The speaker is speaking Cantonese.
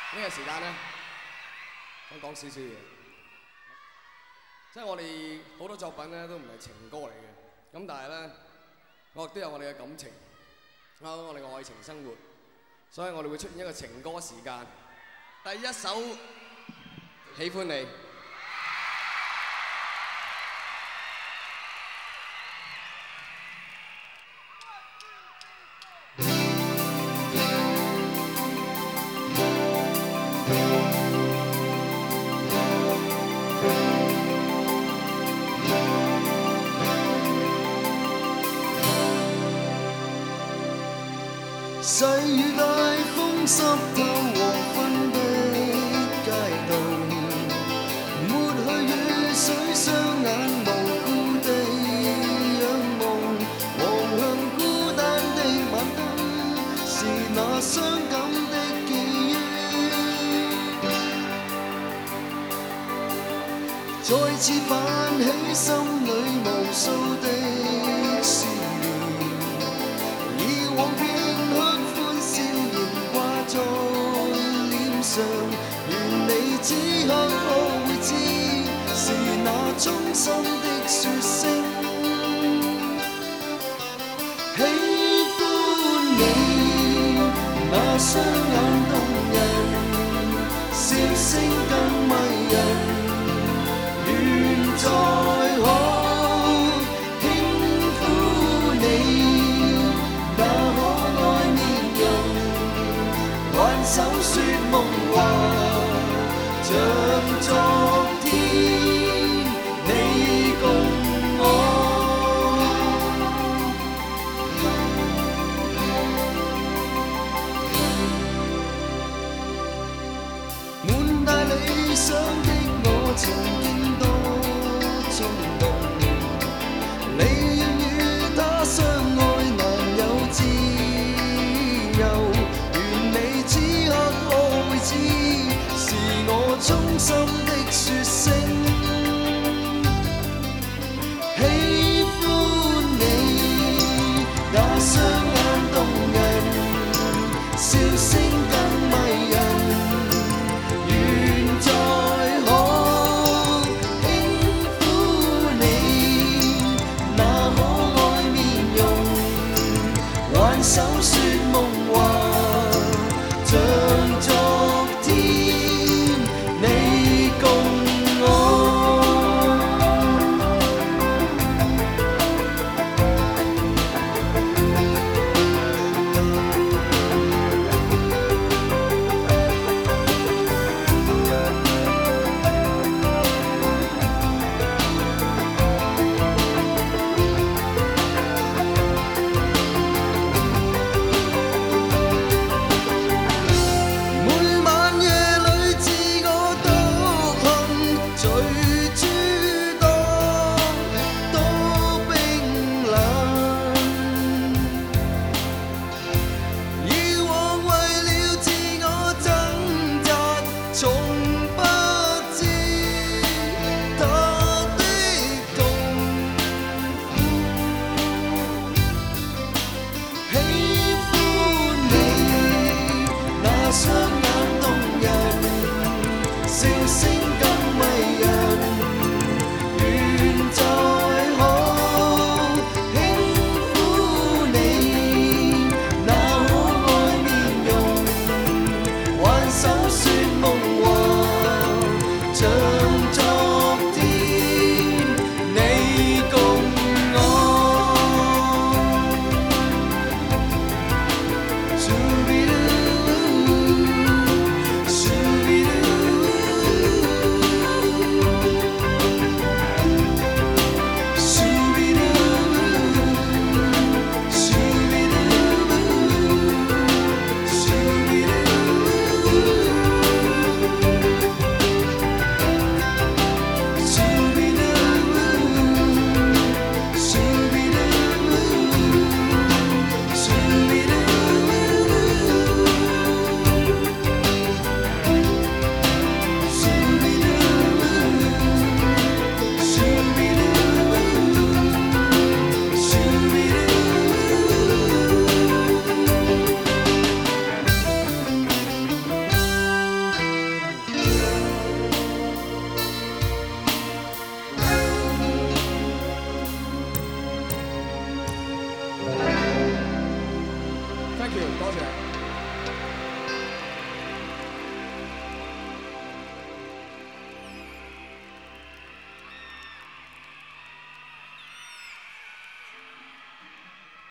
呢個時間咧，想講少少嘢。即係我哋好多作品咧都唔係情歌嚟嘅，咁但係咧，我亦都有我哋嘅感情，我哋嘅愛情生活，所以我哋會出現一個情歌時間。第一首喜歡你。 細雨大風濕透黃昏的街道，抹去雨水，雙眼無辜地仰望，望向孤單的晚燈，是那傷感的記憶，再次泛起心裏無數的思念，以往片刻在臉上，願你此刻可會知，是那衷心的説聲。喜歡你，那雙眼動人，笑聲更迷人，願再可輕撫你，那可愛面容。挽手說夢話，像昨天你共我。滿帶理想的我曾經多衝動，你願與他相愛難有自由。此刻可會知，是我衷心的説聲。喜歡你，那雙眼動人，笑聲更迷人，願再可輕撫你，那可愛面容，挽手說夢話。像昨天你共我。 ，thank you，多謝。